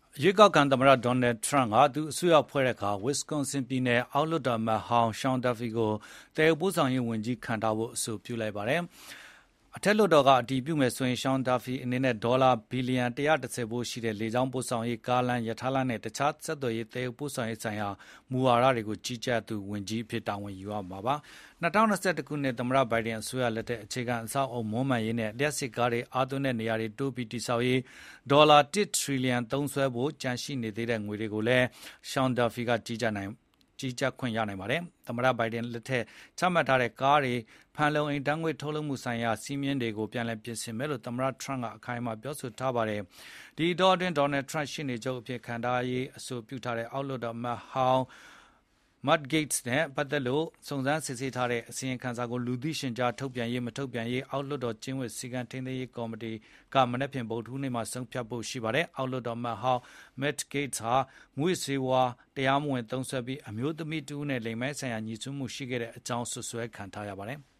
ရွေးကောက်ခံသမ္မတ Donald Trump ကသူအစိုးရဖွဲ့တဲ့အခါ Wisconsin ပြည်နယ်အောက်လွှတ်တော်အမတ်ဟောင်း Sean Duffy ကိုသယ်ယူပို့ဆောင်ရေးဝန်ကြီးခန့်ထားဖို့အဆိုပြုလိုက်ပါတယ်။ အထက်လွှတ်တော်ကအတည်ပြုမယ်ဆိုရင် Sean Duffy အနေနဲ့ဒေါ်လာဘီလီယံ 110 ဖိုးရှိတဲ့လေကြောင်းပို့ဆောင်ရေး၊ ကားလမ်း၊ ရထားလမ်းနဲ့ တခြားဆက်သွယ်ရေးသယ်ယူပို့ဆောင်ရေးဆိုင်ရာမူဝါဒတွေကိုကြီးကြပ်သူဝန်ကြီးအဖြစ်တာဝန်ယူရမှာပါ။ 2021 ခုနှစ်သမ္မတဘိုင်ဒန်အစိုးရလက်ထက်အခြေခံအဆောက်အအုံမွမ်းမံရေးနဲ့လျှပ်စစ်ကားတွေအားသွင်းတဲ့နေရာတွေတိုးပြီးတည်ဆောက်ရေးဒေါ်လာ 1 ထရီလီယံသုံးစွဲဖို့ကျန်ရှိနေသေးတဲ့ငွေတွေကိုလည်း Sean Duffy ကကြီးကြပ်ခွင့်ရနိုင်ပါတယ်။ သမ္မတဘိုင်ဒန်လက်ထက်ချမှတ်ထားတဲ့ကားတွေဖန်လုံအိမ်ဓာတ်ငွေ့ထုတ်လွှတ်မှုဆိုင်ရာစည်းမျဉ်းတွေကိုပြန်လည်ပြင်ဆင်မယ်လို့သမ္မတ Trump ကအခိုင်အမာပြောဆိုထားပါတယ်။ ဒီအတောအတွင်း Donald Trump ရှေ့နေချုပ်အဖြစ်ခန့်ထားရေးအဆိုပြုထားတဲ့အောက်လွှတ်တော်အမတ်ဟောင်း Matt Gaetz နဲ့ပတ်သက်လို့စုံစမ်းစစ်ဆေးထားတဲ့အစီရင်ခံစာကိုလူသိရှင်ကြားထုတ်ပြန်ရေးမထုတ်ပြန်ရေးအောက်လွှတ်တော်ကျင့်ဝတ်စည်းကမ်းထိန်းသိမ်းရေးကော်မတီကမနက်ဖြန်ဗုဒ္ဓဟူးနေ့မှာဆုံးဖြတ်ဖို့ရှိပါတယ်။ အောက်လွှတ်တော်အမတ်ဟောင်း Matt Gaetz ဟာမူးယစ်ဆေးဝါးတရားမဝင်သုံးစွဲပြီးအမျိုးသမီးတဦးနဲ့လိင်ပိုင်းဆိုင်ရာငြိစွန်းမှုရှိခဲ့တဲ့အကြောင်းစွပ်စွဲခံထားရပါတယ်။